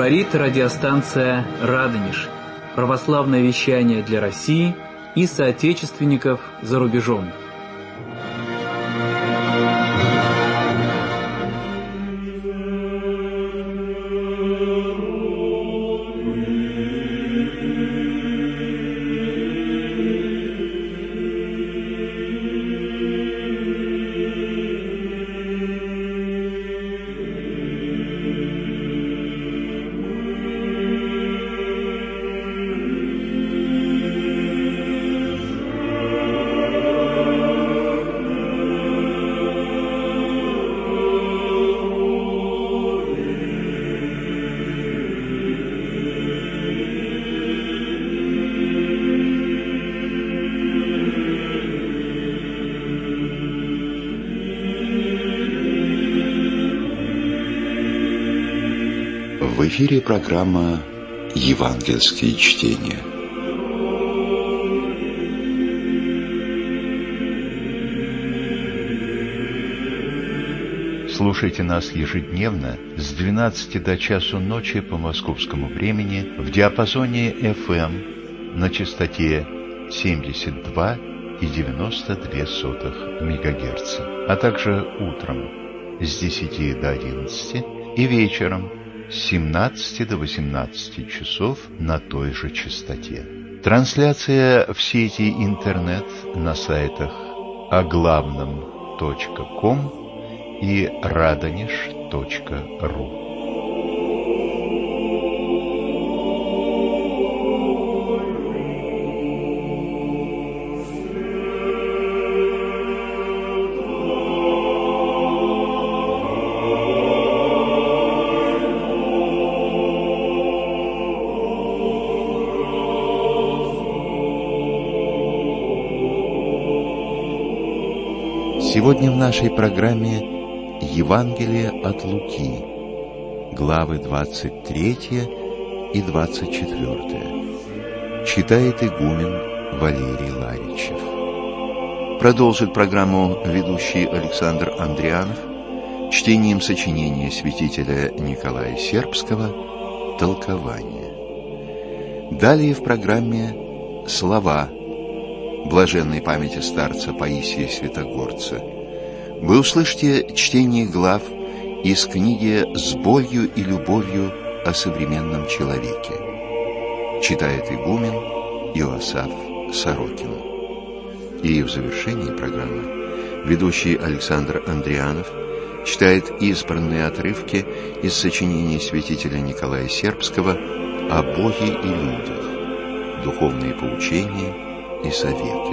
Говорит радиостанция «Радонеж». Православное вещание для России и соотечественников за рубежом. В эфире программа «Евангельские чтения». Слушайте нас ежедневно с 12 до часу ночи по московскому времени в диапазоне FM на частоте 72,92 МГц, а также утром с 10 до 11 и вечером с 17 до 18 часов на той же частоте. Трансляция в сети интернет на сайтах оглавном.ком и radonеж.ру. Сегодня в нашей программе Евангелие от Луки, главы 23 и 24. Читает игумен Валерий Ларичев. Продолжит программу ведущий Александр Андрианов чтением сочинения святителя Николая Сербского «Толкование». Далее в программе «Слова» блаженной памяти старца Паисия Святогорца. Вы услышите чтение глав из книги «С болью и любовью о современном человеке». Читает игумен Иосаф Сорокин. И в завершении программы ведущий Александр Андрианов читает избранные отрывки из сочинения святителя Николая Сербского о Боге и людях, духовные поучения и советы.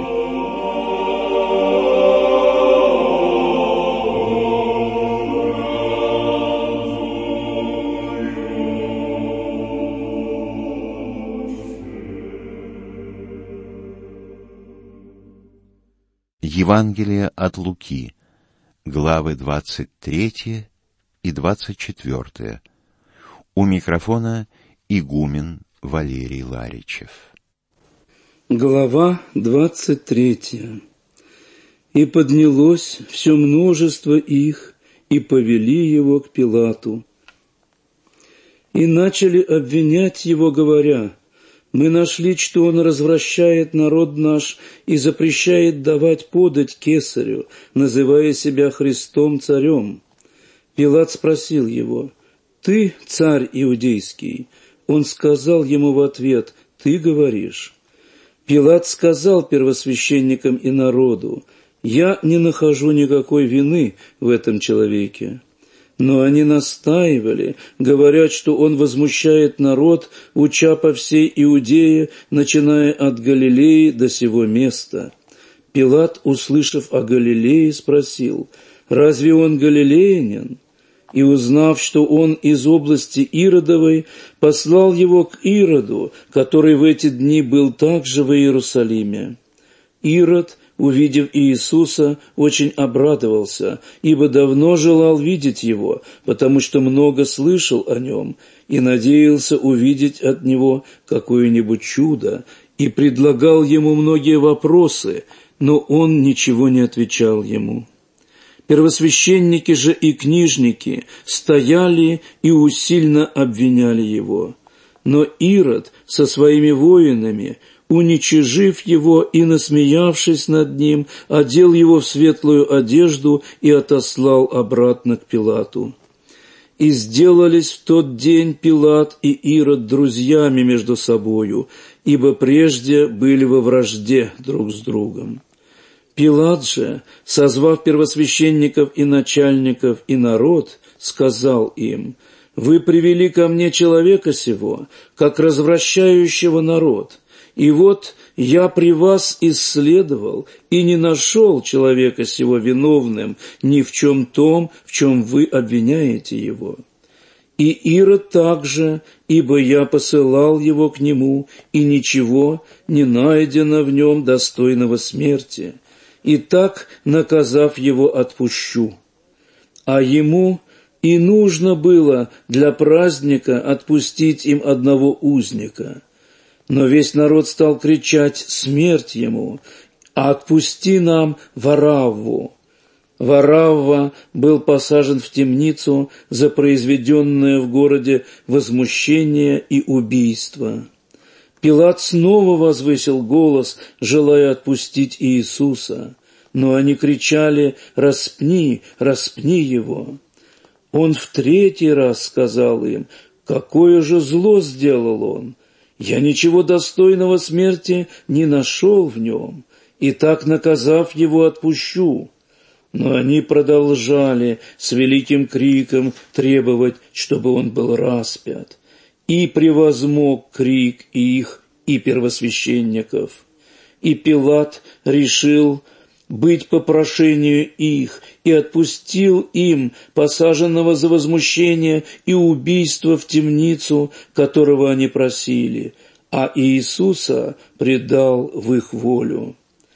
Евангелие от Луки, главы 23 и 24. У микрофона игумен Валерий Ларичев. Глава 23. «И поднялось все множество их, и повели его к Пилату. И начали обвинять его, говоря: мы нашли, что он развращает народ наш и запрещает давать подать кесарю, называя себя Христом царем. Пилат спросил его: ты царь иудейский? Он сказал ему в ответ: ты говоришь. Пилат сказал первосвященникам и народу: я не нахожу никакой вины в этом человеке. Но они настаивали, говорят, что он возмущает народ, уча по всей Иудее, начиная от Галилеи до сего места. Пилат, услышав о Галилее, спросил: разве он галилеянин? И, узнав, что он из области Иродовой, послал его к Ироду, который в эти дни был также в Иерусалиме. Ирод, увидев Иисуса, очень обрадовался, ибо давно желал видеть его, потому что много слышал о нем, и надеялся увидеть от него какое-нибудь чудо, и предлагал ему многие вопросы, но он ничего не отвечал ему. Первосвященники же и книжники стояли и усильно обвиняли его. Но Ирод со своими воинами, уничижив его и насмеявшись над ним, одел его в светлую одежду и отослал обратно к Пилату. И сделались в тот день Пилат и Ирод друзьями между собою, ибо прежде были во вражде друг с другом. Пилат же, созвав первосвященников и начальников и народ, сказал им: «Вы привели ко мне человека сего, как развращающего народ, и вот я при вас исследовал и не нашел человека сего виновным ни в чем том, в чем вы обвиняете его. И Ирод также, ибо я посылал его к нему, и ничего не найдено в нем достойного смерти, и так, наказав его, отпущу. А ему и нужно было для праздника отпустить им одного узника. Но весь народ стал кричать: смерть ему, а отпусти нам Варавву». Варавва был посажен в темницу за произведенное в городе возмущение и убийство. Пилат снова возвысил голос, желая отпустить Иисуса, но они кричали: «Распни, распни его!» Он в третий раз сказал им: «Какое же зло сделал он! Я ничего достойного смерти не нашел в нем, и так, наказав его, отпущу». Но они продолжали с великим криком требовать, чтобы он был распят. И превозмог крик их и первосвященников. И Пилат решил быть по прошению их и отпустил им посаженного за возмущение и убийство в темницу, которого они просили, а Иисуса предал в их волю.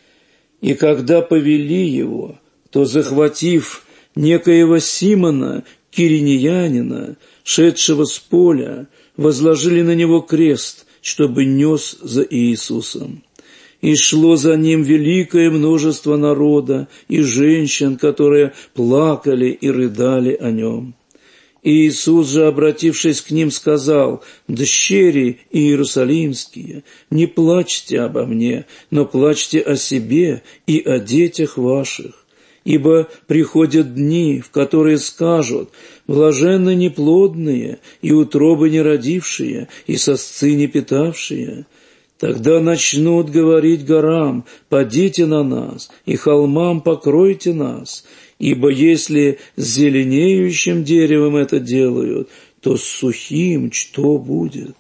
И когда повели его, то, захватив некоего Симона, киринеянина, шедшего с поля, возложили на него крест, чтобы нес за Иисусом. И шло за ним великое множество народа и женщин, которые плакали и рыдали о нем. И Иисус же, обратившись к ним, сказал: «Дщери иерусалимские, не плачьте обо мне, но плачьте о себе и о детях ваших. Ибо приходят дни, в которые скажут: блаженны неплодные, и утробы не родившие, и сосцы не питавшие. Тогда начнут говорить горам: падите на нас, и холмам: покройте нас. Ибо если с зеленеющим деревом это делают, то с сухим что будет?»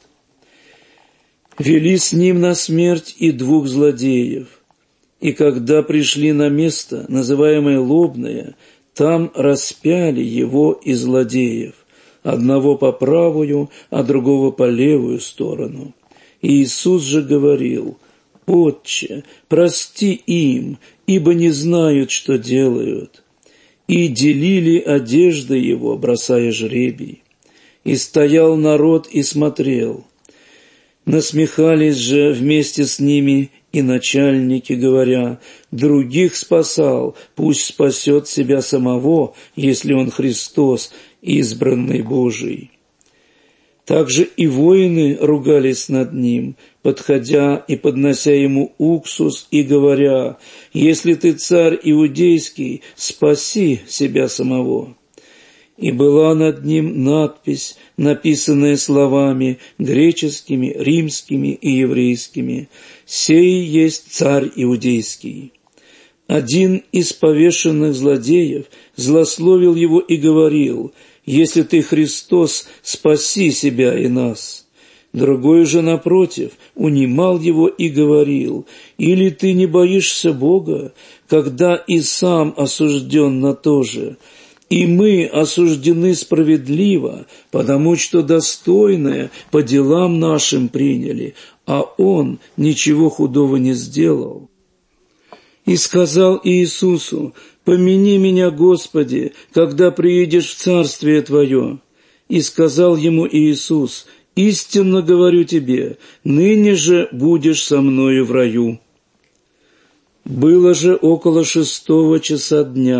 Вели с ним на смерть и двух злодеев. И когда пришли на место, называемое Лобное, там распяли его и злодеев, одного по правую, а другого по левую сторону. И Иисус же говорил: «Отче, прости им, ибо не знают, что делают». И делили одежды его, бросая жребий. И стоял народ и смотрел. Насмехались же вместе с ними и начальники, говоря: «Других спасал, пусть спасет себя самого, если он Христос, избранный Божий». Также и воины ругались над ним, подходя и поднося ему уксус и говоря: «Если ты царь иудейский, спаси себя самого». И была над ним надпись, написанная словами греческими, римскими и еврейскими: «Сей есть царь иудейский». Один из повешенных злодеев злословил его и говорил: «Если ты Христос, спаси себя и нас». Другой же, напротив, унимал его и говорил: «Или ты не боишься Бога, когда и сам осужден на то же? И мы осуждены справедливо, потому что достойное по делам нашим приняли, а он ничего худого не сделал». И сказал Иисусу: «Помяни меня, Господи, когда приедешь в Царствие Твое». И сказал ему Иисус: «Истинно говорю тебе, ныне же будешь со мною в раю». Было же около 6 часа дня,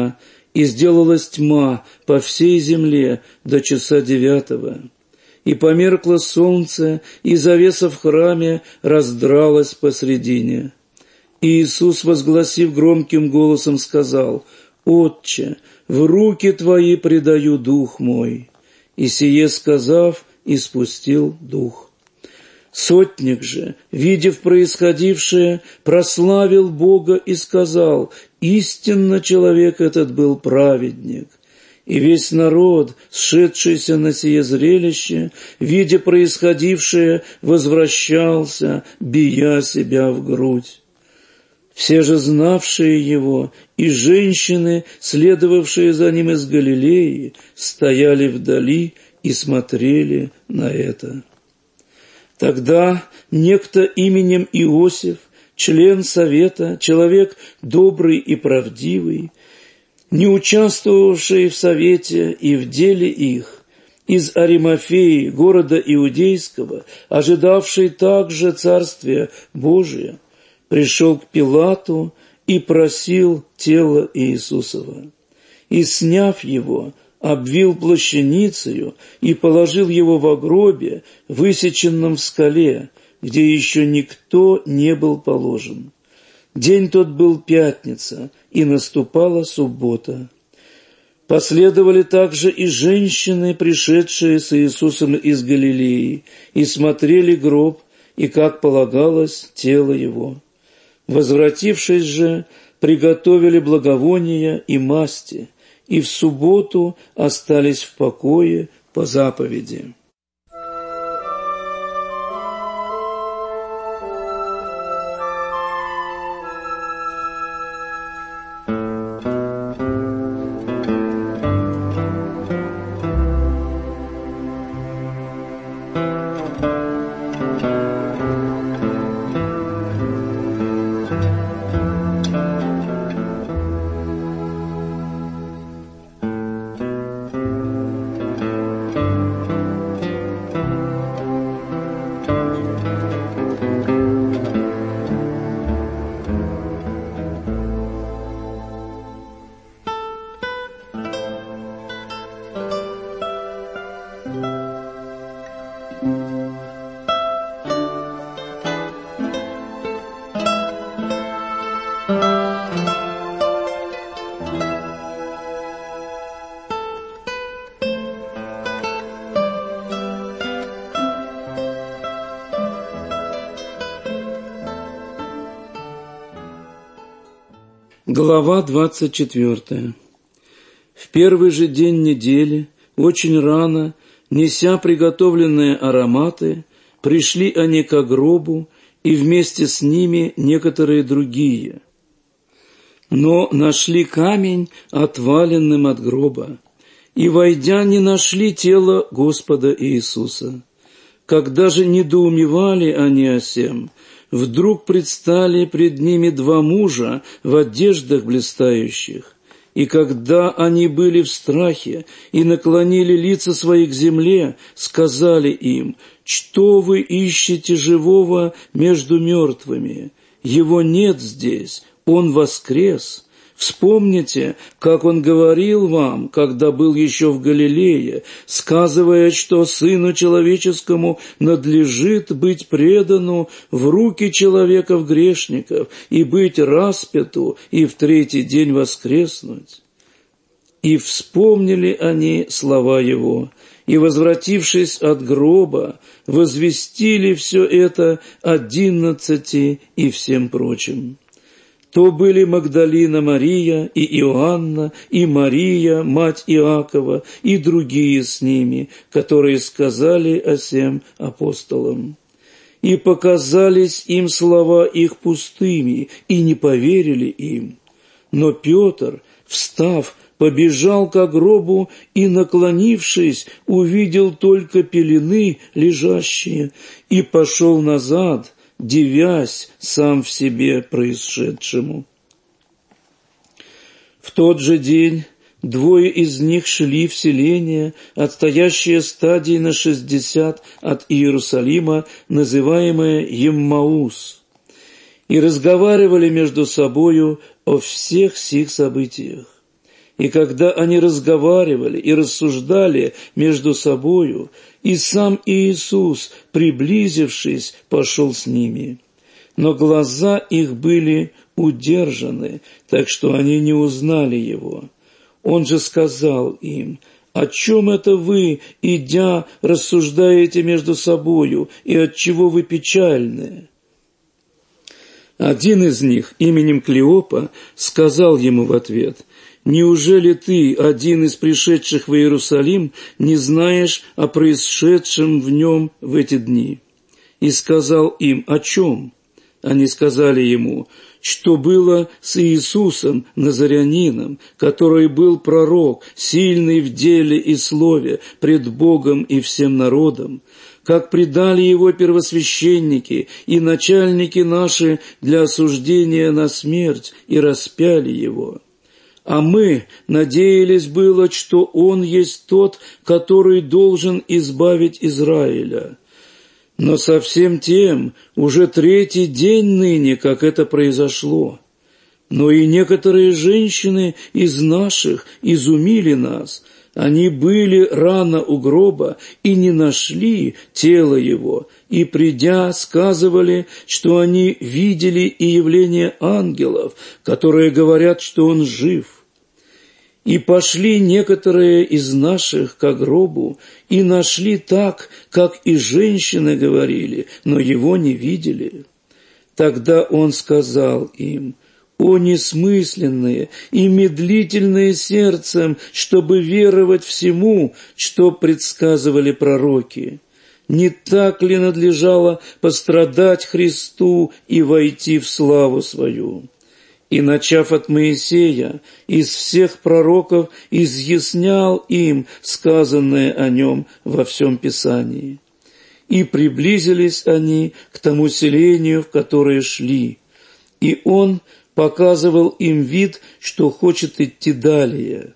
и сделалась тьма по всей земле до часа 9. И померкло солнце, и завеса в храме раздралась посредине. И Иисус, возгласив громким голосом, сказал: «Отче, в руки Твои предаю дух мой». И сие сказав, испустил дух. Сотник же, видев происходившее, прославил Бога и сказал: «Истинно человек этот был праведник». И весь народ, сшедшийся на сие зрелище, видя происходившее, возвращался, бия себя в грудь. Все же знавшие его и женщины, следовавшие за ним из Галилеи, стояли вдали и смотрели на это. Тогда некто именем Иосиф, член совета, человек добрый и правдивый, не участвовавший в совете и в деле их, из Аримафеи, города Иудейского, ожидавший также Царствия Божия, пришел к Пилату и просил тело Иисусова. И, сняв его, обвил плащаницею и положил его во гробе, высеченном в скале, где еще никто не был положен. День тот был пятница, и наступала суббота. Последовали также и женщины, пришедшие с Иисусом из Галилеи, и смотрели гроб, и, как полагалось, тело его. Возвратившись же, приготовили благовония и масти, и в субботу остались в покое по заповеди. Глава 24. В первый же день недели, очень рано, неся приготовленные ароматы, пришли они ко гробу, и вместе с ними некоторые другие. Но нашли камень отваленным от гроба, и, войдя, не нашли тело Господа Иисуса. Когда же недоумевали они о сем, вдруг предстали пред ними два мужа в одеждах блистающих. И когда они были в страхе и наклонили лица свои к земле, сказали им: «Что вы ищете живого между мертвыми? Его нет здесь, он воскрес. Вспомните, как он говорил вам, когда был еще в Галилее, сказывая, что Сыну Человеческому надлежит быть предану в руки человеков-грешников и быть распяту, и в третий день воскреснуть». И вспомнили они слова его, и, возвратившись от гроба, возвестили все это 11 и всем прочим. То были Магдалина Мария и Иоанна, и Мария, мать Иакова, и другие с ними, которые сказали о сем апостолам. И показались им слова их пустыми, и не поверили им. Но Петр, встав, побежал ко гробу и, наклонившись, увидел только пелены лежащие, и пошел назад, дивясь сам в себе происшедшему. В тот же день двое из них шли в селение, отстоящее стадии на 60 от Иерусалима, называемое Еммаус, и разговаривали между собою о всех сих событиях. И когда они разговаривали и рассуждали между собою, и сам Иисус, приблизившись, пошел с ними. Но глаза их были удержаны, так что они не узнали его. Он же сказал им: «О чем это вы, идя, рассуждаете между собою, и отчего вы печальны?» Один из них, именем Клеопа, сказал ему в ответ: «Неужели ты, один из пришедших в Иерусалим, не знаешь о происшедшем в нем в эти дни?» И сказал им: «О чем?» Они сказали ему: «Что было с Иисусом Назарянином, который был пророк, сильный в деле и слове пред Богом и всем народом, как предали его первосвященники и начальники наши для осуждения на смерть и распяли его. А мы надеялись было, что он есть тот, который должен избавить Израиля. Но совсем тем уже 3-й день ныне, как это произошло. Но и некоторые женщины из наших изумили нас. Они были рано у гроба и не нашли тело его, и, придя, сказывали, что они видели и явление ангелов, которые говорят, что он жив. И пошли некоторые из наших ко гробу, и нашли так, как и женщины говорили, но его не видели. Тогда он сказал им: «О несмысленные и медлительные сердцем, чтобы веровать всему, что предсказывали пророки! Не так ли надлежало пострадать Христу и войти в славу свою?» И, начав от Моисея, из всех пророков изъяснял им сказанное о нем во всем Писании. И приблизились они к тому селению, в которое шли, и он показывал им вид, что хочет идти далее.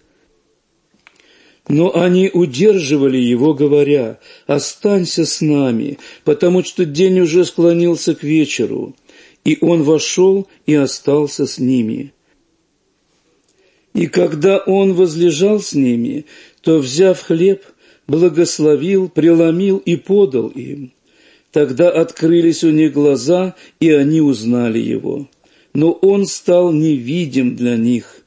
Но они удерживали его, говоря: «Останься с нами, потому что день уже склонился к вечеру». И он вошел и остался с ними. И когда он возлежал с ними, то, взяв хлеб, благословил, преломил и подал им. Тогда открылись у них глаза, и они узнали его. Но он стал невидим для них.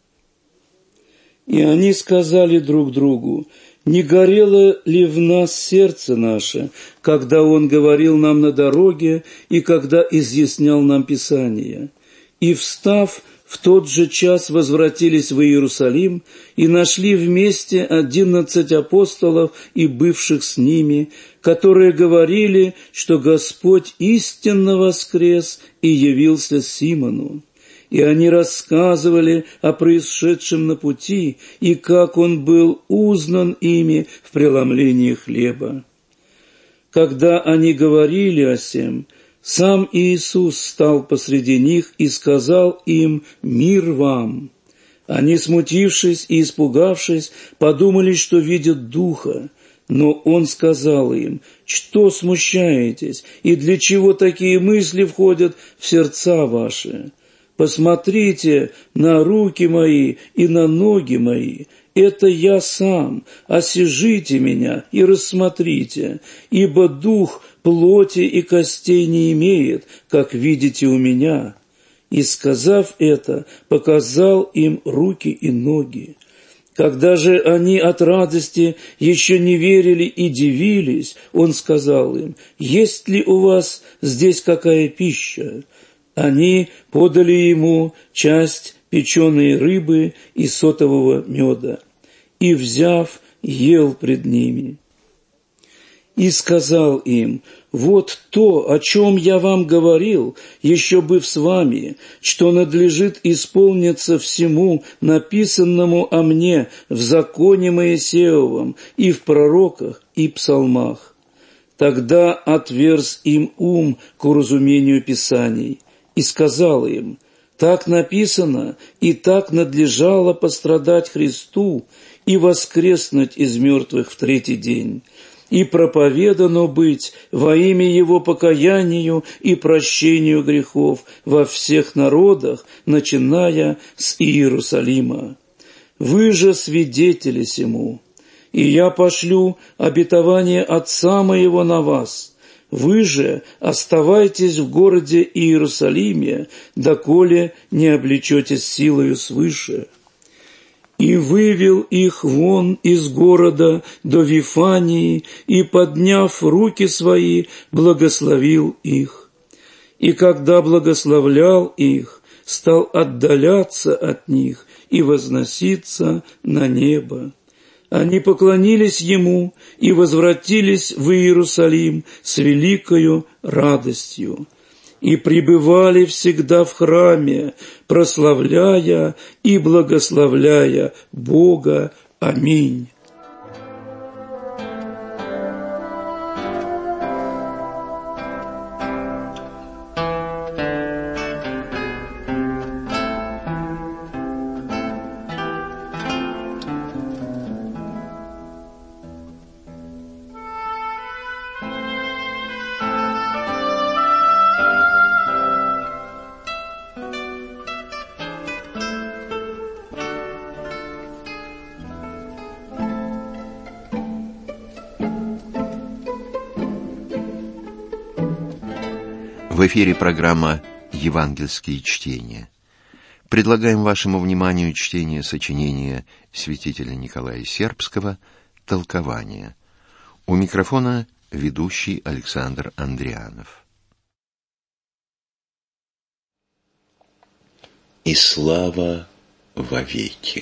И они сказали друг другу: «Не горело ли в нас сердце наше, когда он говорил нам на дороге и когда изъяснял нам Писание?» И, встав, в тот же час возвратились в Иерусалим и нашли вместе 11 апостолов и бывших с ними, которые говорили, что Господь истинно воскрес и явился Симону. И они рассказывали о происшедшем на пути и как он был узнан ими в преломлении хлеба. Когда они говорили о сем, сам Иисус стал посреди них и сказал им: «Мир вам!» Они, смутившись и испугавшись, подумали, что видят Духа. Но он сказал им: «Что смущаетесь, и для чего такие мысли входят в сердца ваши? Посмотрите на руки мои и на ноги мои, это я сам, осижите меня и рассмотрите, ибо дух плоти и костей не имеет, как видите у меня». И, сказав это, показал им руки и ноги. Когда же они от радости еще не верили и дивились, он сказал им: «Есть ли у вас здесь какая пища?» Они подали ему часть печеной рыбы и сотового меда, и, взяв, ел пред ними. И сказал им: «Вот то, о чем я вам говорил, еще быв с вами, что надлежит исполниться всему написанному о мне в законе Моисеевом и в пророках и псалмах». Тогда отверз им ум к уразумению Писаний. И сказал им: «Так написано, и так надлежало пострадать Христу и воскреснуть из мертвых в 3-й день, и проповедано быть во имя Его покаянию и прощению грехов во всех народах, начиная с Иерусалима». Вы же свидетели сему. И я пошлю обетование Отца моего на вас. Вы же оставайтесь в городе Иерусалиме, доколе не облечетесь силою свыше». И вывел их вон из города до Вифании, и, подняв руки свои, благословил их. И когда благословлял их, стал отдаляться от них и возноситься на небо. Они поклонились ему и возвратились в Иерусалим с великою радостью. И пребывали всегда в храме, прославляя и благословляя Бога. Аминь. В эфире программа «Евангельские чтения». Предлагаем вашему вниманию чтение сочинения святителя Николая Сербского «Толкование». У микрофона ведущий Александр Андрианов. И слава вовеки.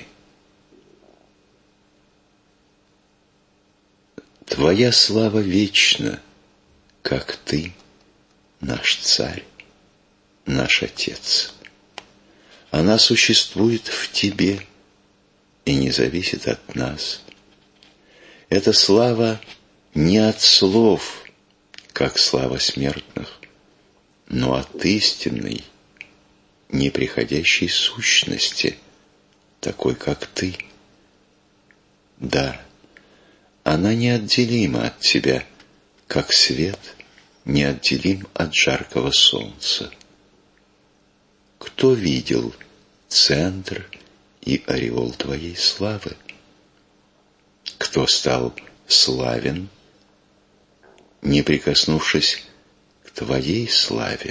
Твоя слава вечна, как Ты, наш Царь, наш Отец. Она существует в Тебе и не зависит от нас. Эта слава не от слов, как слава смертных, но от истинной, неприходящей сущности, такой, как Ты. Да, она неотделима от Тебя, как свет неотделим от жаркого солнца. Кто видел центр и ореол Твоей славы? Кто стал славен, не прикоснувшись к Твоей славе?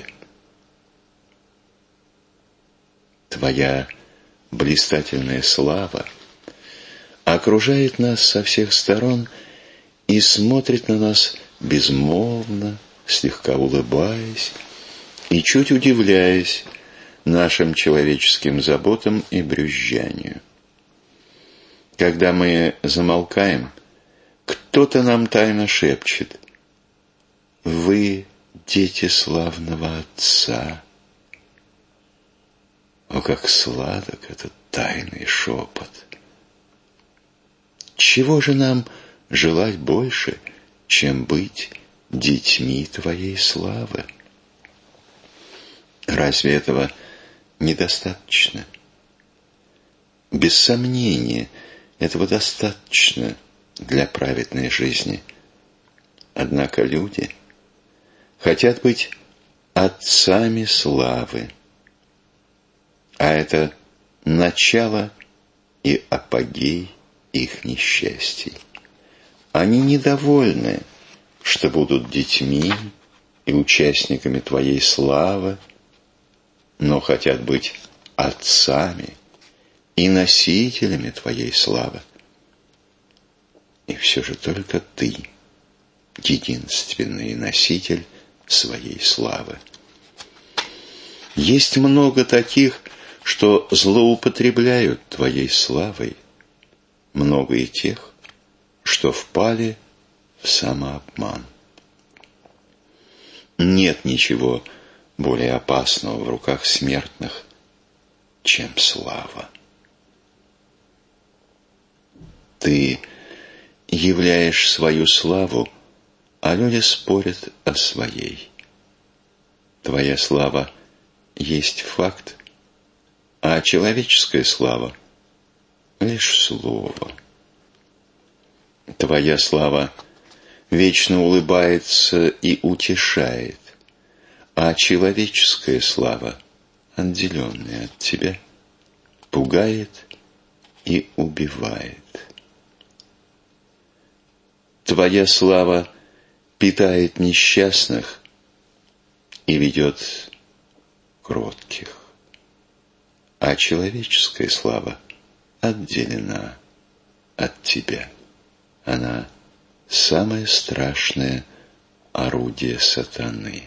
Твоя блистательная слава окружает нас со всех сторон и смотрит на нас безмолвно, слегка улыбаясь и чуть удивляясь нашим человеческим заботам и брюзжанию. Когда мы замолкаем, кто-то нам тайно шепчет: «Вы дети славного Отца». О, как сладок этот тайный шепот! Чего же нам желать больше, чем быть детьми Твоей славы? Разве этого недостаточно? Без сомнения, этого достаточно для праведной жизни. Однако люди хотят быть отцами славы, а это начало и апогей их несчастий. Они недовольны, что будут детьми и участниками Твоей славы, но хотят быть отцами и носителями Твоей славы. И все же только Ты, единственный носитель своей славы. Есть много таких, что злоупотребляют Твоей славой, много и тех, что впали в самообман. Нет ничего более опасного в руках смертных, чем слава. Ты являешь свою славу, а люди спорят о своей. Твоя слава есть факт, а человеческая слава — лишь слово. Твоя слава вечно улыбается и утешает, а человеческая слава, отделенная от Тебя, пугает и убивает. Твоя слава питает несчастных и ведет кротких, а человеческая слава отделена от тебя. Она самое страшное орудие сатаны.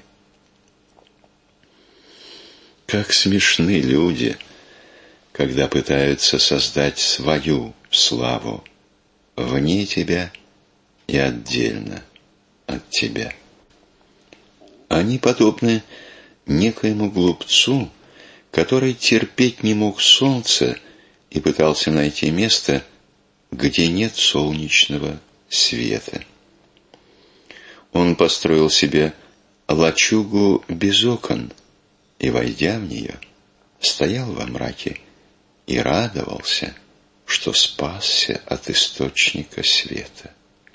Как смешны люди, когда пытаются создать свою славу вне тебя и отдельно от тебя. Они подобны некоему глупцу, который терпеть не мог солнца и пытался найти место, где нет солнечного света. Он построил себе лачугу без окон и, войдя в нее, стоял во мраке и радовался, что спасся от источника света.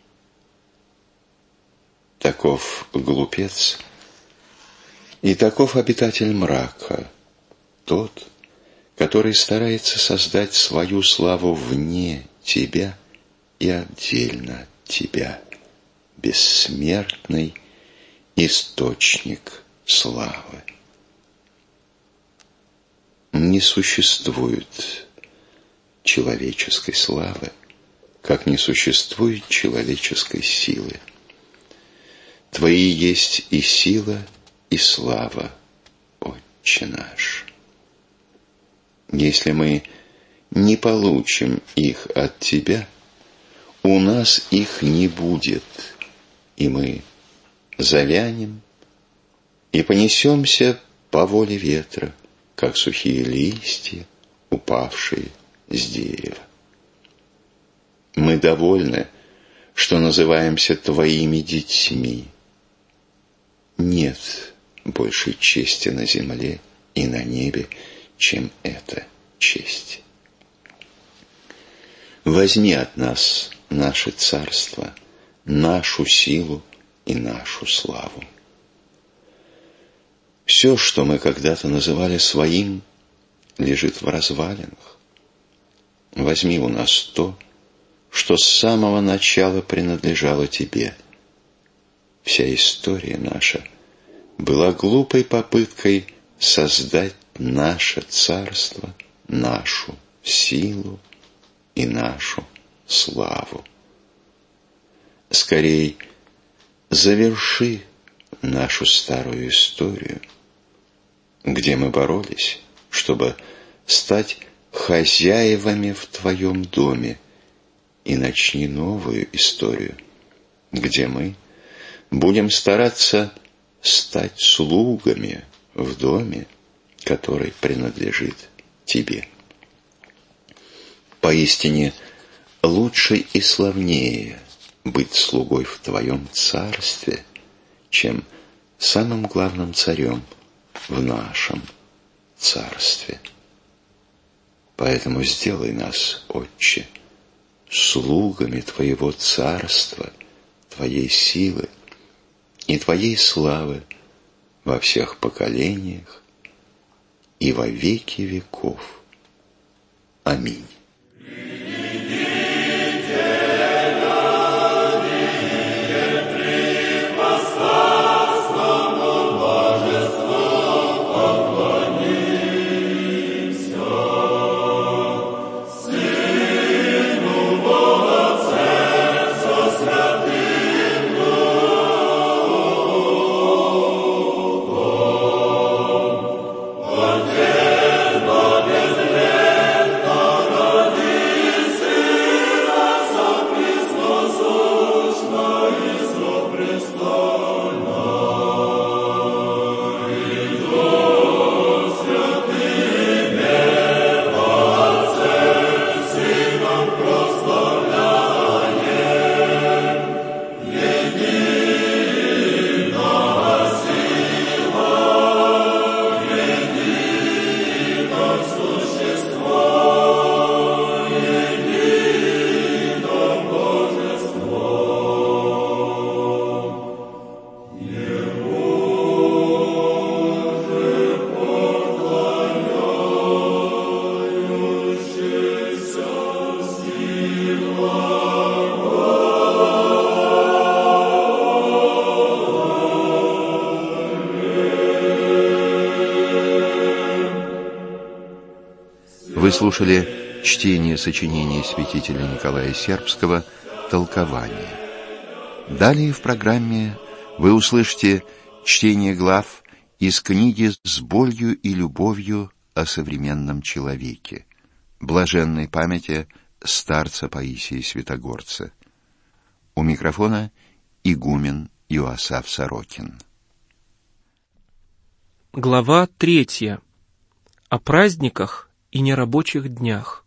Таков глупец и таков обитатель мрака, тот, который старается создать свою славу вне тебя и отдельно от тебя, бессмертный источник славы. Не существует человеческой славы, как не существует человеческой силы. Твои есть и сила, и слава, Отче наш. Если мы не получим их от Тебя, у нас их не будет, и мы завянем и понесемся по воле ветра, как сухие листья, упавшие с дерева. Мы довольны, что называемся Твоими детьми. Нет большей чести на земле и на небе, чем эта честь. Возьми от нас наше царство, нашу силу и нашу славу. Все, что мы когда-то называли своим, лежит в развалинах. Возьми у нас то, что с самого начала принадлежало Тебе. Вся история наша была глупой попыткой создать наше царство, нашу силу и нашу славу. Скорей заверши нашу старую историю, где мы боролись, чтобы стать хозяевами в Твоем доме, и начни новую историю, где мы будем стараться стать слугами в доме, который принадлежит Тебе. Поистине, лучше и славнее быть слугой в Твоем царстве, чем самым главным царем в нашем царстве. Поэтому сделай нас, Отче, слугами Твоего царства, Твоей силы и Твоей славы во всех поколениях и во веки веков. Аминь. Отец, Бог, Вы слушали чтение сочинения святителя Николая Сербского «Толкование». Далее в программе вы услышите чтение глав из книги «С болью и любовью о современном человеке» блаженной памяти старца Паисия Святогорца. У микрофона игумен Иоасаф Сорокин. Глава 3. О праздниках и нерабочих днях.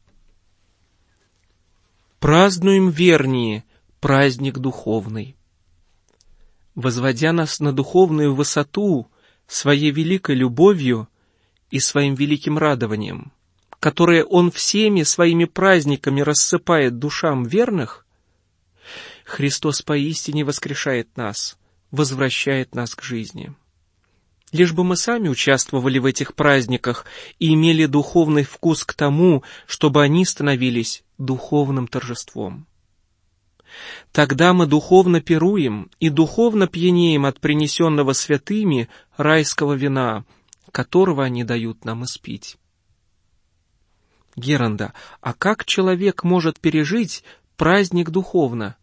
Празднуем вернее праздник духовный. Возводя нас на духовную высоту своей великой любовью и своим великим радованием, которое Он всеми своими праздниками рассыпает душам верных, Христос поистине воскрешает нас, возвращает нас к жизни. Лишь бы мы сами участвовали в этих праздниках и имели духовный вкус к тому, чтобы они становились духовным торжеством. Тогда мы духовно пируем и духовно пьянеем от принесенного святыми райского вина, которого они дают нам испить. Геранда, а как человек может пережить праздник духовно?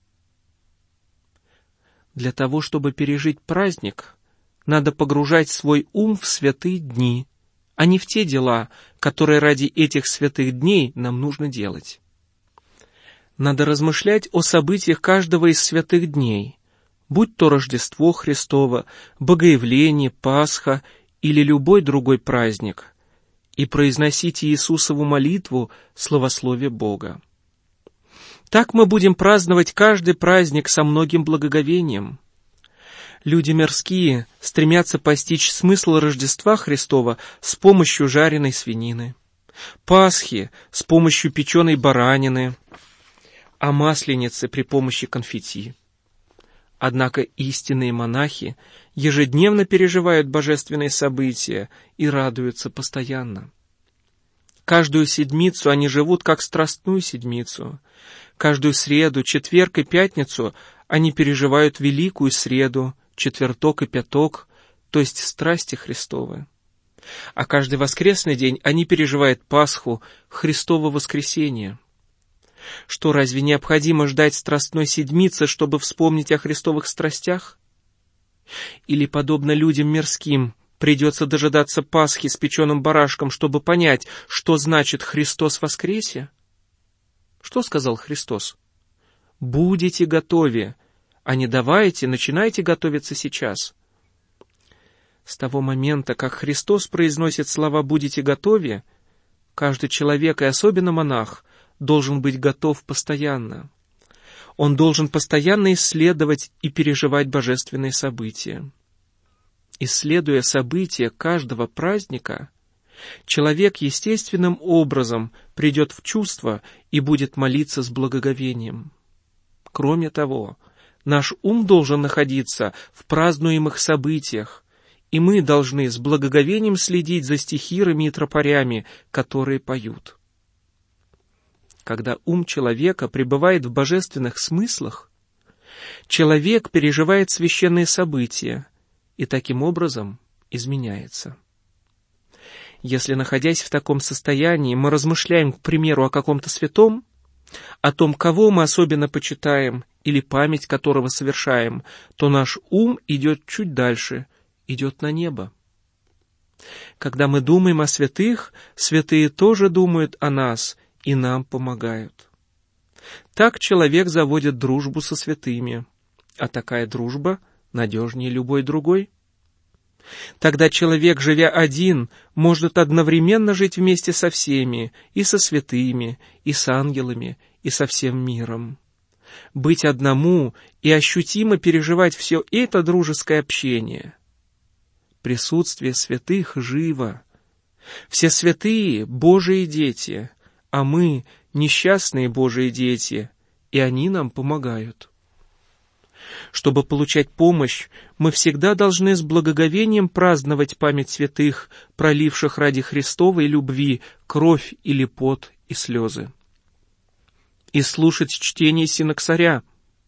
Для того, чтобы пережить праздник, надо погружать свой ум в святые дни, а не в те дела, которые ради этих святых дней нам нужно делать. Надо размышлять о событиях каждого из святых дней, будь то Рождество Христово, Богоявление, Пасха или любой другой праздник, и произносить Иисусову молитву славословие Бога. Так мы будем праздновать каждый праздник со многим благоговением. Люди мирские стремятся постичь смысл Рождества Христова с помощью жареной свинины, Пасхи с помощью печеной баранины, а Масленицы при помощи конфетти. Однако истинные монахи ежедневно переживают божественные события и радуются постоянно. Каждую седмицу они живут как страстную седмицу. Каждую среду, четверг и пятницу они переживают великую среду, четверток и пяток, то есть страсти Христовы. А каждый воскресный день они переживают Пасху, Христово воскресение. Что, разве необходимо ждать страстной седмицы, чтобы вспомнить о христовых страстях? Или, подобно людям мирским, придется дожидаться Пасхи с печеным барашком, чтобы понять, что значит «Христос воскресе»? Что сказал Христос? «Будете готовы, а не давайте, начинайте готовиться сейчас». С того момента, как Христос произносит слова «будете готовы», каждый человек, и особенно монах, должен быть готов постоянно. Он должен постоянно исследовать и переживать божественные события. Исследуя события каждого праздника, человек естественным образом придет в чувство и будет молиться с благоговением. Кроме того, наш ум должен находиться в празднуемых событиях, и мы должны с благоговением следить за стихирами и тропарями, которые поют. Когда ум человека пребывает в божественных смыслах, человек переживает священные события и таким образом изменяется. Если, находясь в таком состоянии, мы размышляем, к примеру, о каком-то святом, о том, кого мы особенно почитаем или память которого совершаем, то наш ум идет чуть дальше, идет на небо. Когда мы думаем о святых, святые тоже думают о нас и нам помогают. Так человек заводит дружбу со святыми, а такая дружба надежнее любой другой. Тогда человек, живя один, может одновременно жить вместе со всеми, и со святыми, и с ангелами, и со всем миром. Быть одному и ощутимо переживать все это дружеское общение. Присутствие святых живо. Все святые — Божии дети, а мы — несчастные Божии дети, и они нам помогают. Чтобы получать помощь, мы всегда должны с благоговением праздновать память святых, проливших ради Христовой любви кровь или пот и слезы. И слушать чтение синоксаря.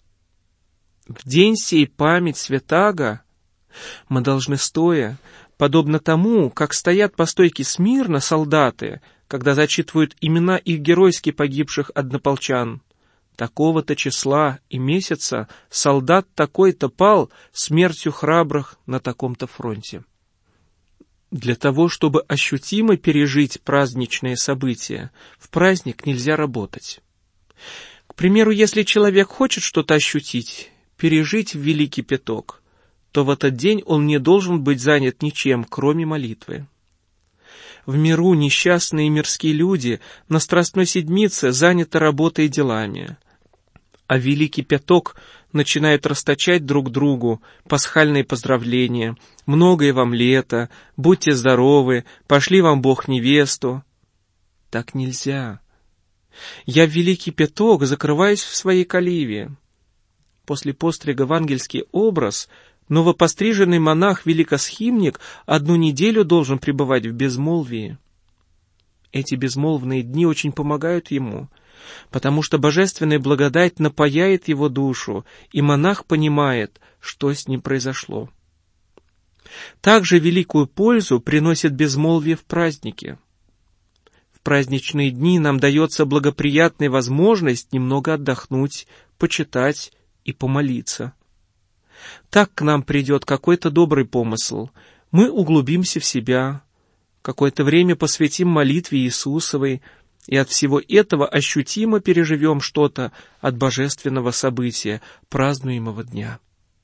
В день сей память святаго мы должны стоя, подобно тому, как стоят по стойке смирно солдаты, когда зачитывают имена их геройски погибших однополчан. Такого-то числа и месяца солдат такой-то пал смертью храбрых на таком-то фронте. Для того, чтобы ощутимо пережить праздничные события, в праздник нельзя работать. К примеру, если человек хочет что-то ощутить, пережить в Великий Пяток, то в этот день он не должен быть занят ничем, кроме молитвы. В миру несчастные мирские люди на Страстной Седмице заняты работой и делами, а в Великий Пяток начинают расточать друг другу пасхальные поздравления: «Многое вам лето», «Будьте здоровы», «Пошли вам Бог невесту». Так нельзя. Я в Великий Пяток закрываюсь в своей каливе. После пострига в ангельский образ новопостриженный монах-великосхимник 1 неделю должен пребывать в безмолвии. Эти безмолвные дни очень помогают ему, потому что божественная благодать напояет его душу, и монах понимает, что с ним произошло. Также великую пользу приносит безмолвие в празднике. В праздничные дни нам дается благоприятная возможность немного отдохнуть, почитать и помолиться. Так к нам придет какой-то добрый помысл, мы углубимся в себя, какое-то время посвятим молитве Иисусовой, и от всего этого ощутимо переживем что-то от божественного события, празднуемого дня.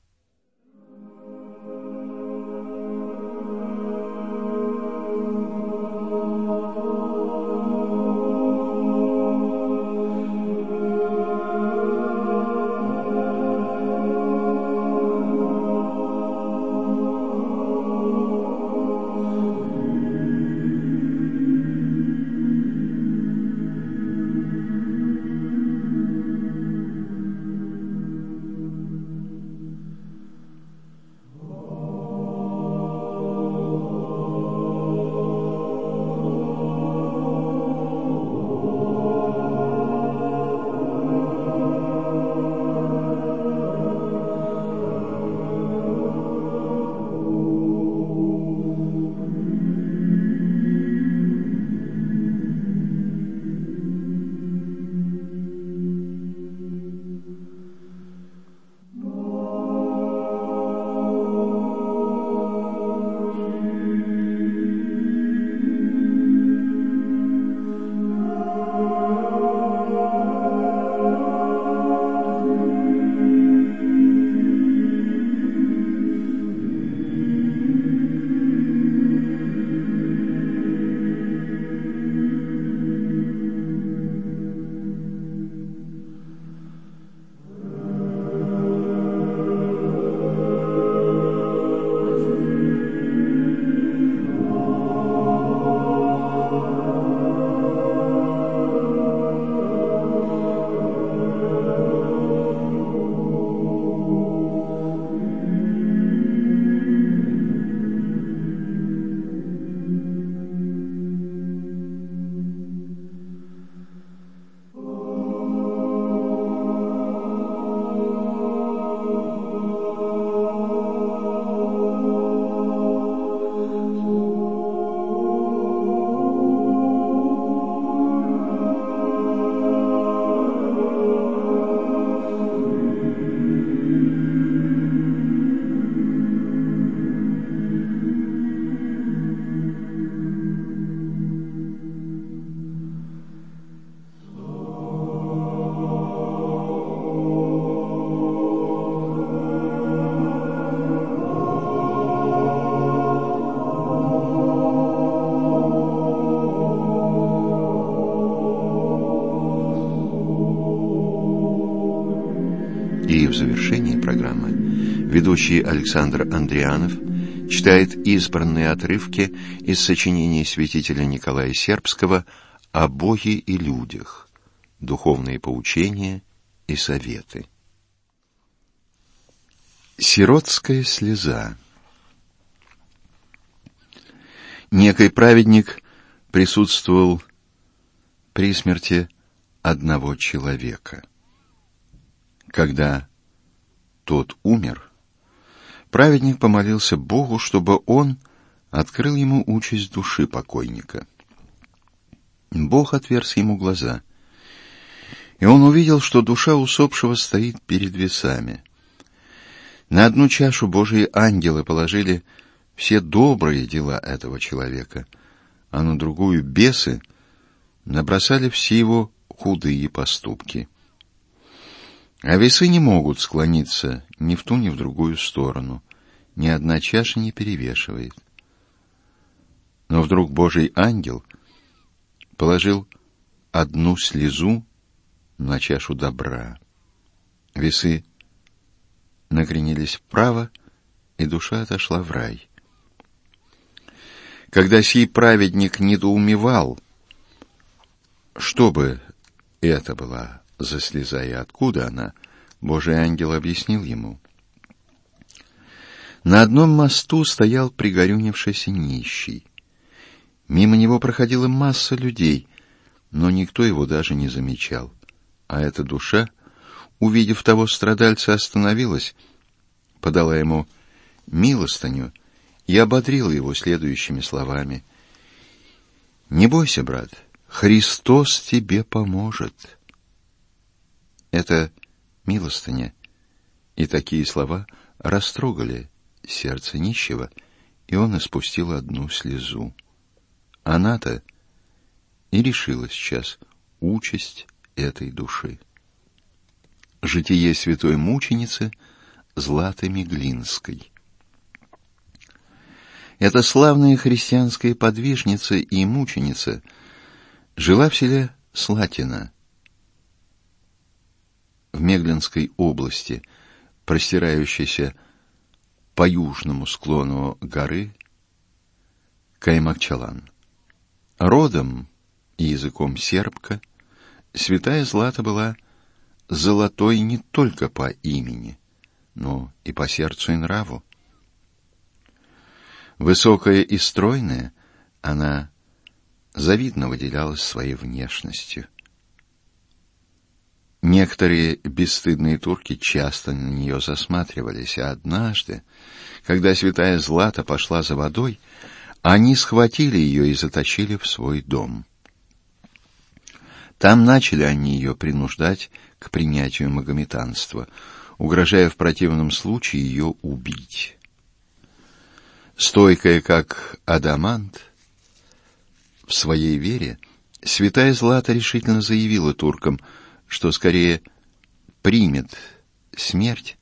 И в завершении программы ведущий Александр Андрианов читает избранные отрывки из сочинений святителя Николая Сербского о Боге и людях, духовные поучения и советы. Сиротская слеза. Некий праведник присутствовал при смерти одного человека. Когда тот умер, праведник помолился Богу, чтобы он открыл ему участь души покойника. Бог отверз ему глаза, и он увидел, что душа усопшего стоит перед весами. На одну чашу Божьи ангелы положили все добрые дела этого человека, а на другую бесы набросали все его худые поступки. А весы не могут склониться ни в ту, ни в другую сторону, ни одна чаша не перевешивает. Но вдруг Божий ангел положил одну слезу на чашу добра. Весы накренились вправо, и душа отошла в рай. Когда сей праведник недоумевал, что бы это была за слеза и откуда она, Божий ангел объяснил ему. На одном мосту стоял пригорюнившийся нищий. Мимо него проходила масса людей, но никто его даже не замечал. А эта душа, увидев того страдальца, остановилась, подала ему милостыню и ободрила его следующими словами. «Не бойся, брат, Христос тебе поможет». Это милостыня и такие слова растрогали сердце нищего, и он испустил одну слезу. Она-то и решила сейчас участь этой души. Житие святой мученицы Златы Меглинской. Эта славная христианская подвижница и мученица жила в селе Слатино в Меглинской области, простирающейся по южному склону горы Каймакчалан. Родом и языком сербка, святая Злата была золотой не только по имени, но и по сердцу и нраву. Высокая и стройная, она завидно выделялась своей внешностью. Некоторые бесстыдные турки часто на нее засматривались, а однажды, когда святая Злата пошла за водой, они схватили ее и затащили в свой дом. Там начали они ее принуждать к принятию магометанства, угрожая в противном случае ее убить. Стойкая, как адамант, в своей вере, святая Злата решительно заявила туркам, что скорее примет смерть,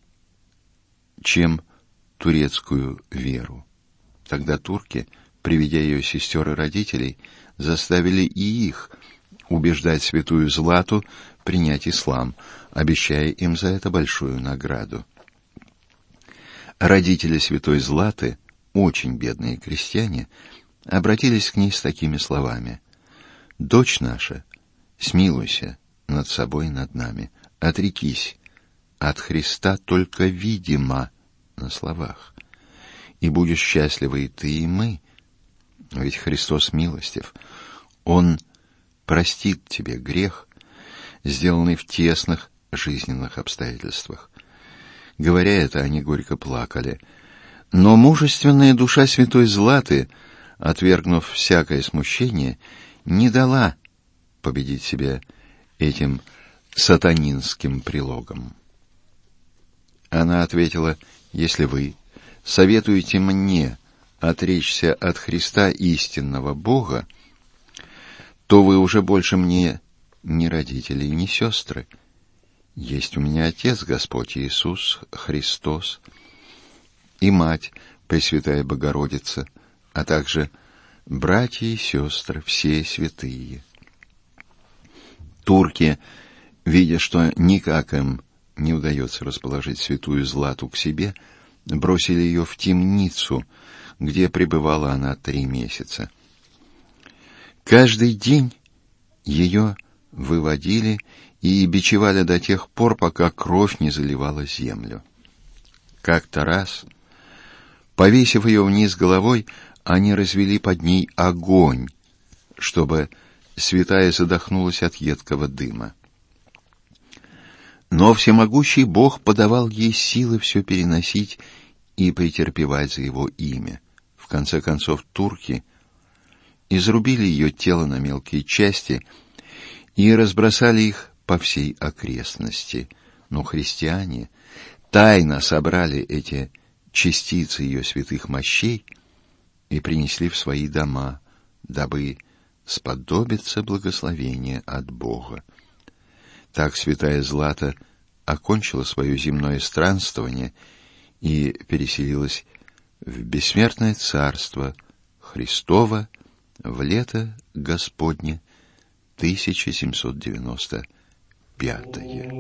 чем турецкую веру. Тогда турки, приведя ее сестер и родителей, заставили и их убеждать святую Злату принять ислам, обещая им за это большую награду. Родители святой Златы, очень бедные крестьяне, обратились к ней с такими словами: «Дочь наша, смилуйся над собой и над нами, отрекись от Христа только видимо на словах, и будешь счастлива и ты, и мы, ведь Христос милостив, Он простит тебе грех, сделанный в тесных жизненных обстоятельствах». Говоря это, они горько плакали. Но мужественная душа святой Златы, отвергнув всякое смущение, не дала победить себя этим сатанинским прилогом. Она ответила: «Если вы советуете мне отречься от Христа истинного Бога, то вы уже больше мне не родители и не сестры. Есть у меня Отец Господь Иисус Христос и Мать Пресвятая Богородица, а также братья и сестры, все святые». Турки, видя, что никак им не удается расположить святую Злату к себе, бросили ее в темницу, где пребывала она 3 месяца. Каждый день ее выводили и бичевали до тех пор, пока кровь не заливала землю. Как-то раз, повесив ее вниз головой, они развели под ней огонь, чтобы святая задохнулась от едкого дыма. Но всемогущий Бог подавал ей силы все переносить и претерпевать за его имя. В конце концов, турки изрубили ее тело на мелкие части и разбросали их по всей окрестности. Но христиане тайно собрали эти частицы ее святых мощей и принесли в свои дома, дабы сподобиться благословения от Бога. Так святая Злата окончила свое земное странствование и переселилась в бессмертное царство Христово в лето Господне 1795.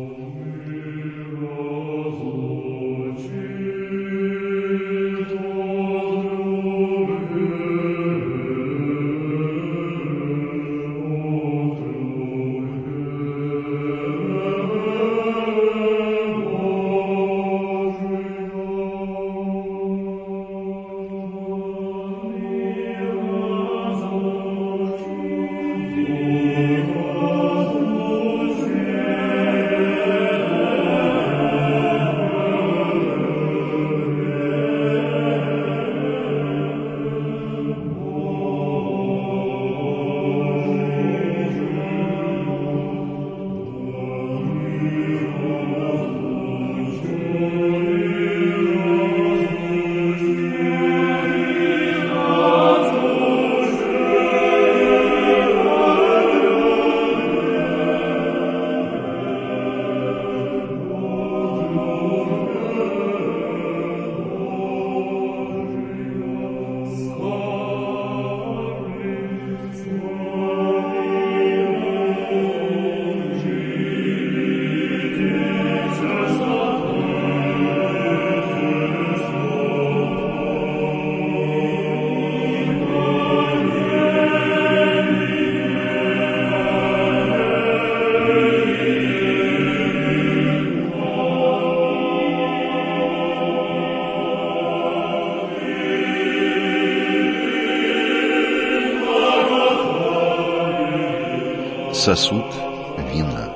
Сосуд вина.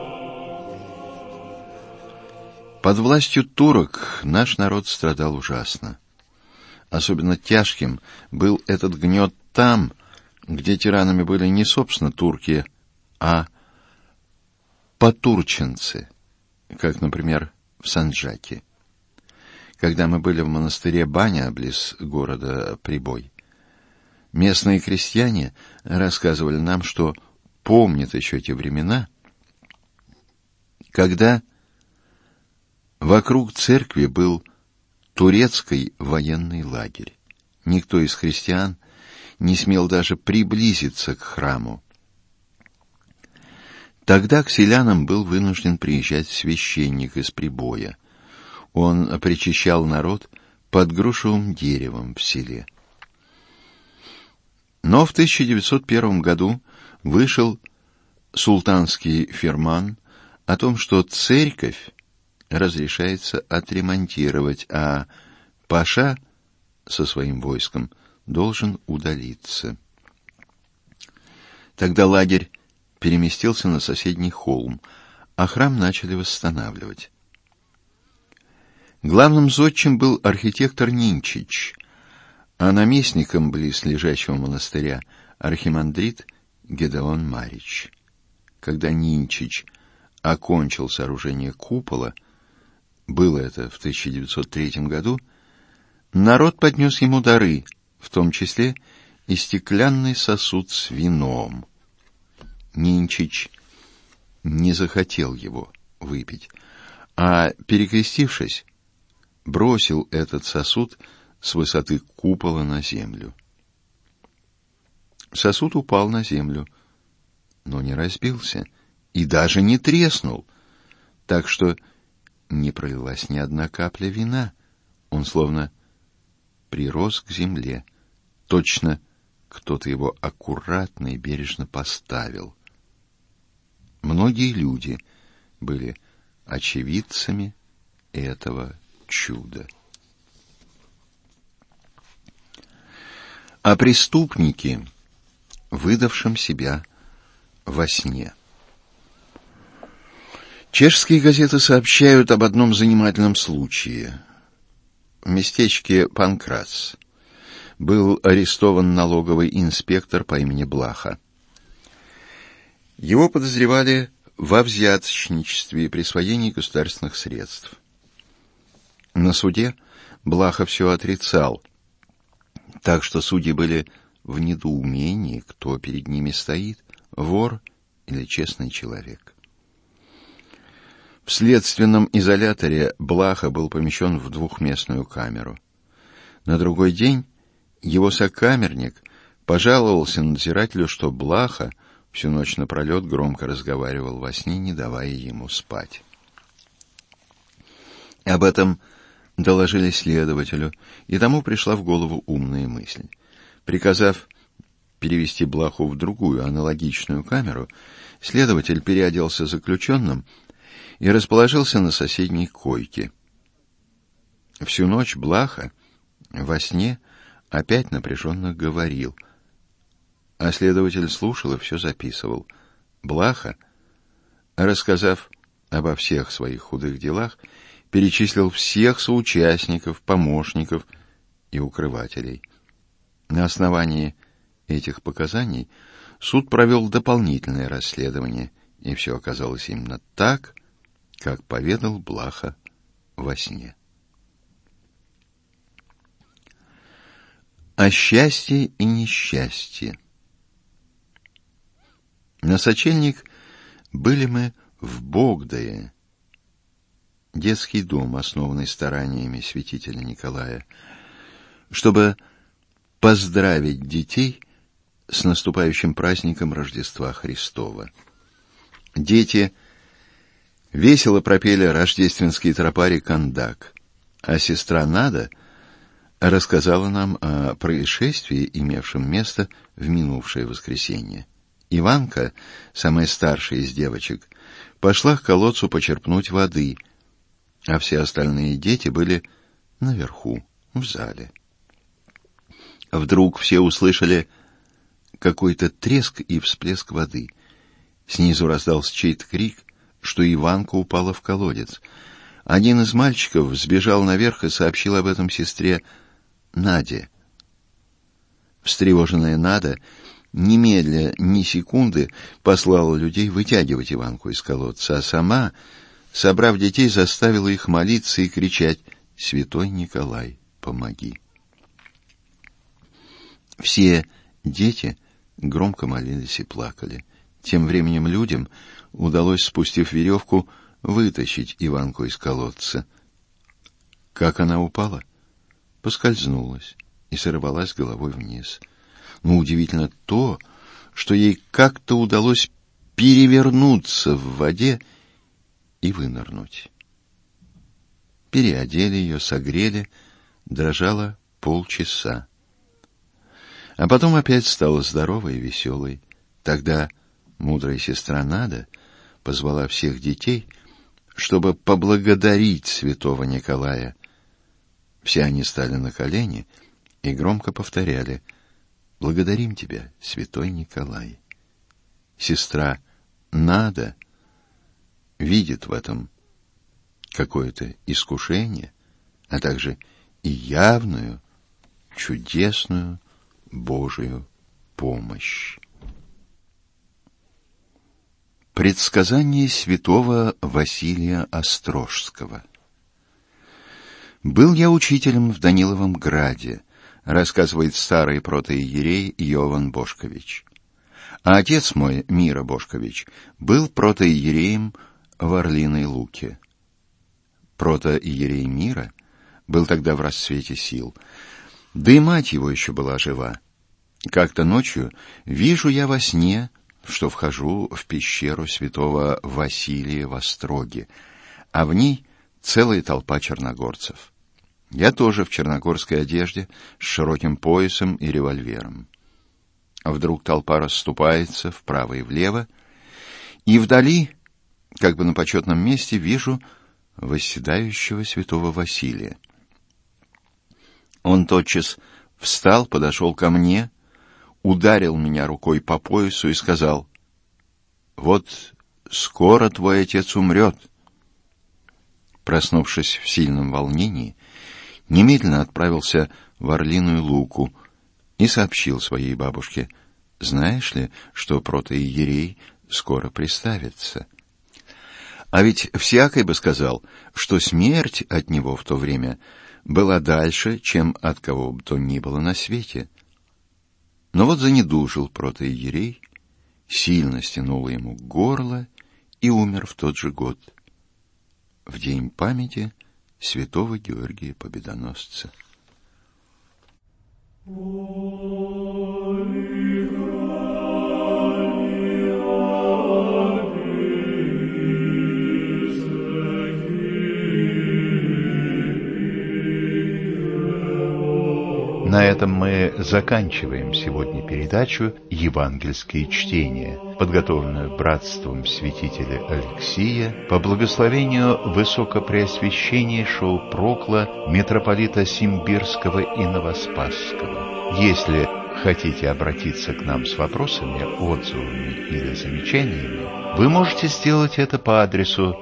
Под властью турок наш народ страдал ужасно. Особенно тяжким был этот гнет там, где тиранами были не, собственно, турки, а потурченцы, как, например, в Санджаке. Когда мы были в монастыре Баня, близ города Прибой, местные крестьяне рассказывали нам, что помнят еще те времена, когда вокруг церкви был турецкий военный лагерь. Никто из христиан не смел даже приблизиться к храму. Тогда к селянам был вынужден приезжать священник из Прибоя. Он причащал народ под грушевым деревом в селе. Но в 1901 году вышел султанский ферман о том, что церковь разрешается отремонтировать, а паша со своим войском должен удалиться. Тогда лагерь переместился на соседний холм, а храм начали восстанавливать. Главным зодчим был архитектор Нинчич, а наместником близлежащего монастыря архимандрит Гедеон Марич. Когда Нинчич окончил сооружение купола, было это в 1903 году, народ поднес ему дары, в том числе и стеклянный сосуд с вином. Нинчич не захотел его выпить, а, перекрестившись, бросил этот сосуд с высоты купола на землю. Сосуд упал на землю, но не разбился и даже не треснул, так что не пролилась ни одна капля вина. Он словно прирос к земле. Точно кто-то его аккуратно и бережно поставил. Многие люди были очевидцами этого чуда. А преступники, выдавшим себя во сне. Чешские газеты сообщают об одном занимательном случае. В местечке Панкрац был арестован налоговый инспектор по имени Блаха. Его подозревали во взяточничестве и присвоении государственных средств. На суде Блаха все отрицал, так что судьи были в недоумении, кто перед ними стоит, вор или честный человек. В следственном изоляторе Блаха был помещен в двухместную камеру. На другой день его сокамерник пожаловался надзирателю, что Блаха всю ночь напролет громко разговаривал во сне, не давая ему спать. Об этом доложили следователю, и тому пришла в голову умная мысль. Приказав перевести Блаху в другую аналогичную камеру, следователь переоделся заключенным и расположился на соседней койке. Всю ночь Блаха во сне опять напряженно говорил, а следователь слушал и все записывал. Блаха, рассказав обо всех своих худых делах, перечислил всех соучастников, помощников и укрывателей. На основании этих показаний суд провел дополнительное расследование, и все оказалось именно так, как поведал Блаха во сне. О счастье и несчастье. На сочельник были мы в Богдае, детский дом, основанный стараниями святителя Николая, чтобы поздравить детей с наступающим праздником Рождества Христова. Дети весело пропели рождественский тропарь «Кандак», а сестра Нада рассказала нам о происшествии, имевшем место в минувшее воскресенье. Иванка, самая старшая из девочек, пошла к колодцу почерпнуть воды, а все остальные дети были наверху, в зале. Вдруг все услышали какой-то треск и всплеск воды. Снизу раздался чей-то крик, что Иванка упала в колодец. Один из мальчиков взбежал наверх и сообщил об этом сестре Наде. Встревоженная Нада немедля, ни секунды, послала людей вытягивать Иванку из колодца, а сама, собрав детей, заставила их молиться и кричать: «Святой Николай, помоги!». Все дети громко молились и плакали. Тем временем людям удалось, спустив веревку, вытащить Иванку из колодца. Как она упала? Поскользнулась и сорвалась головой вниз. Но удивительно то, что ей как-то удалось перевернуться в воде и вынырнуть. Переодели ее, согрели, дрожала полчаса. А потом опять стала здоровой и веселой. Тогда мудрая сестра Нада позвала всех детей, чтобы поблагодарить святого Николая. Все они стали на колени и громко повторяли: «Благодарим тебя, святой Николай». Сестра Нада видит в этом какое-то искушение, а также и явную, чудесную Божию помощь. Предсказание святого Василия Острожского. «Был я учителем в Даниловом Граде», рассказывает старый протоиерей Йован Бошкович. А отец мой, Мира Бошкович, был протоиереем в Орлиной Луке. Протоиерей Мира был тогда в расцвете сил, да и мать его еще была жива. Как-то ночью вижу я во сне, что вхожу в пещеру святого Василия в Остроге, а в ней целая толпа черногорцев. Я тоже в черногорской одежде, с широким поясом и револьвером. А вдруг толпа расступается вправо и влево, и вдали, как бы на почетном месте, вижу восседающего святого Василия. Он тотчас встал, подошел ко мне, ударил меня рукой по поясу и сказал: «Вот скоро твой отец умрет». Проснувшись в сильном волнении, немедленно отправился в Орлиную Луку и сообщил своей бабушке: «Знаешь ли, что протоиерей скоро приставится?» А ведь всякий бы сказал, что смерть от него в то время была дальше, чем от кого бы то ни было на свете. Но вот занедужил протоиерей, сильно стянуло ему горло и умер в тот же год, в день памяти святого Георгия Победоносца. На этом мы заканчиваем сегодня передачу «Евангельские чтения», подготовленную братством святителя Алексия по благословению Высокопреосвященнейшего Прокла митрополита Симбирского и Новоспасского. Если хотите обратиться к нам с вопросами, отзывами или замечаниями, вы можете сделать это по адресу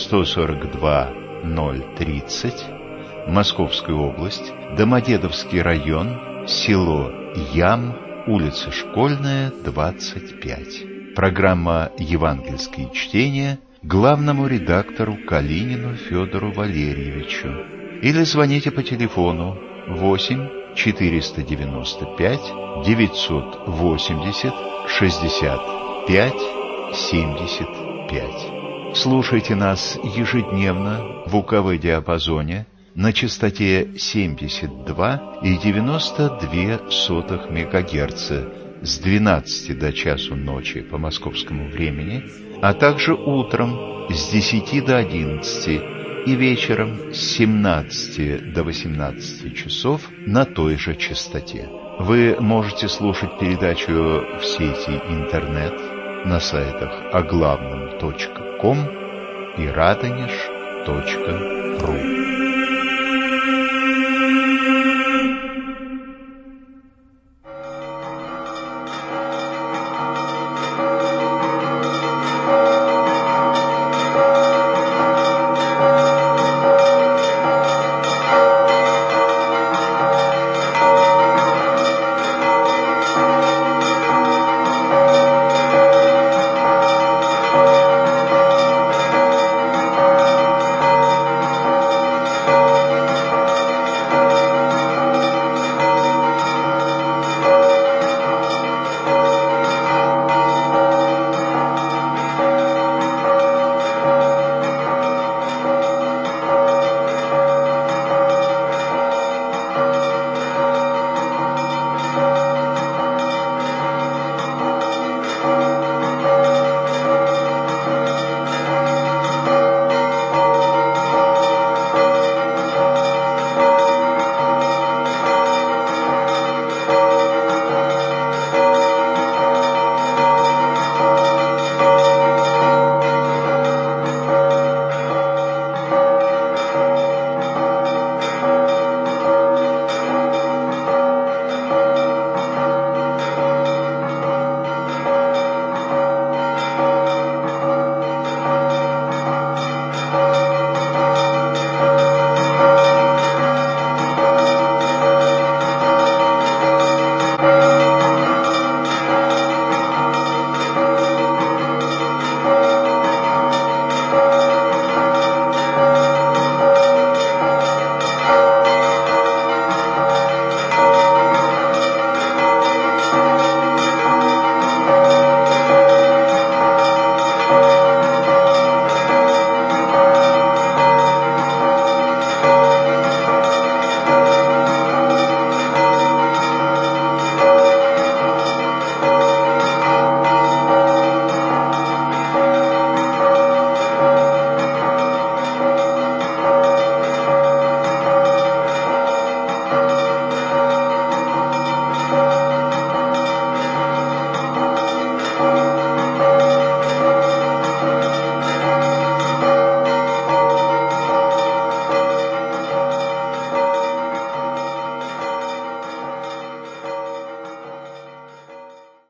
142-030, Московская область, Домодедовский район, село Ям, улица Школьная, 25. Программа «Евангельские чтения» главному редактору Калинину Федору Валерьевичу. Или звоните по телефону 8 495 980 65 75. Слушайте нас ежедневно в УКВ-диапазоне на частоте 72,92 МГц с 12 до часу ночи по московскому времени, а также утром с 10 до 11 и вечером с 17 до 18 часов на той же частоте. Вы можете слушать передачу в сети интернет на сайтах оглавном.ком и радонеж.ру.